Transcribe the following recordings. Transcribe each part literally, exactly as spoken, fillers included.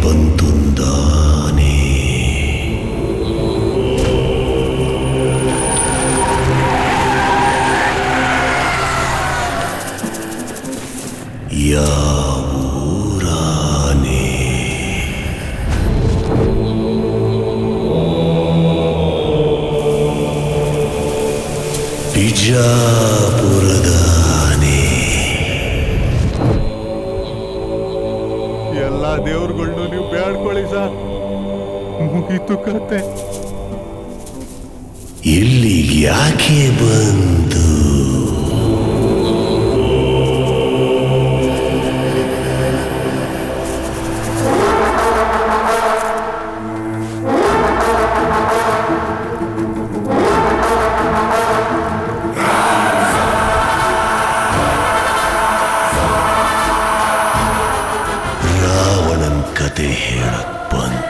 ಬಂತುಂದಾನೆ ಯಾವೂರಾನೆ ಬಿಜಾಪುರದಾನೆ. ಎಲ್ಲ ದೇವ್ರುಗಳ್ನು ನೀವು ಬೇಡ್ಕೊಳ್ಳಿ ಸರ್, ಮುಗೀತು ಕತೆ. ಇಲ್ಲಿಗೆ ಯಾಕೆ ಬಂತು? ರಾವಣನ್ ಕತೆ ಹೇಳಕ್ ಬಂತು.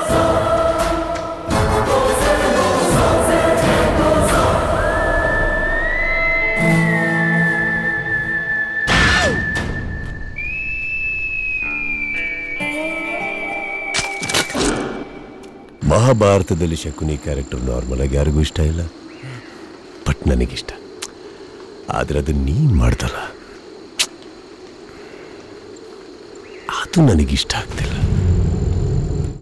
ಮಹಾಭಾರತದಲ್ಲಿ ಶಕುನಿ ಕ್ಯಾರೆಕ್ಟರ್ ನಾರ್ಮಲ್ ಆಗಿ ಯಾರಿಗೂ ಇಷ್ಟ ಇಲ್ಲ, ಬಟ್ ನನಗಿಷ್ಟ. ಆದರೆ ಅದು ನೀನ್ ಮಾಡ್ದಲ್ಲ, ಅದು ನನಗಿಷ್ಟ ಆಗ್ತಿಲ್ಲ.